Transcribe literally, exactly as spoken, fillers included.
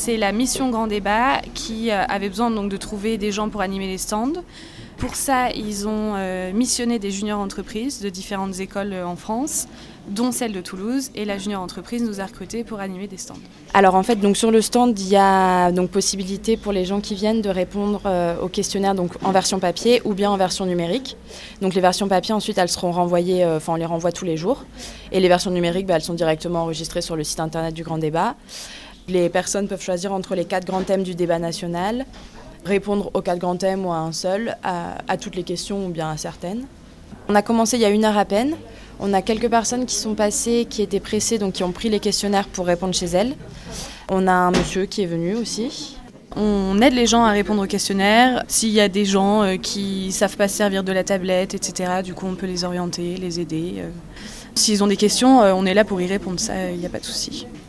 c'est la mission Grand Débat qui euh, avait besoin donc, de trouver des gens pour animer les stands. Pour ça, ils ont euh, missionné des juniors entreprises de différentes écoles euh, en France, dont celle de Toulouse, et la junior entreprise nous a recrutés pour animer des stands. Alors en fait, donc sur le stand, il y a donc possibilité pour les gens qui viennent de répondre euh, aux questionnaires donc en version papier ou bien en version numérique. Donc les versions papier, ensuite, elles seront renvoyées, euh, enfin on les renvoie tous les jours. Et les versions numériques, bah, elles sont directement enregistrées sur le site internet du Grand Débat. Les personnes peuvent choisir entre les quatre grands thèmes du débat national, répondre aux quatre grands thèmes ou à un seul, à, à toutes les questions ou bien à certaines. On a commencé il y a une heure à peine. On a quelques personnes qui sont passées, qui étaient pressées, donc qui ont pris les questionnaires pour répondre chez elles. On a un monsieur qui est venu aussi. On aide les gens à répondre aux questionnaires. S'il y a des gens euh, qui ne savent pas se servir de la tablette, et cetera, du coup on peut les orienter, les aider. Euh. S'ils ont des questions, euh, on est là pour y répondre, ça, il n'y a pas de souci.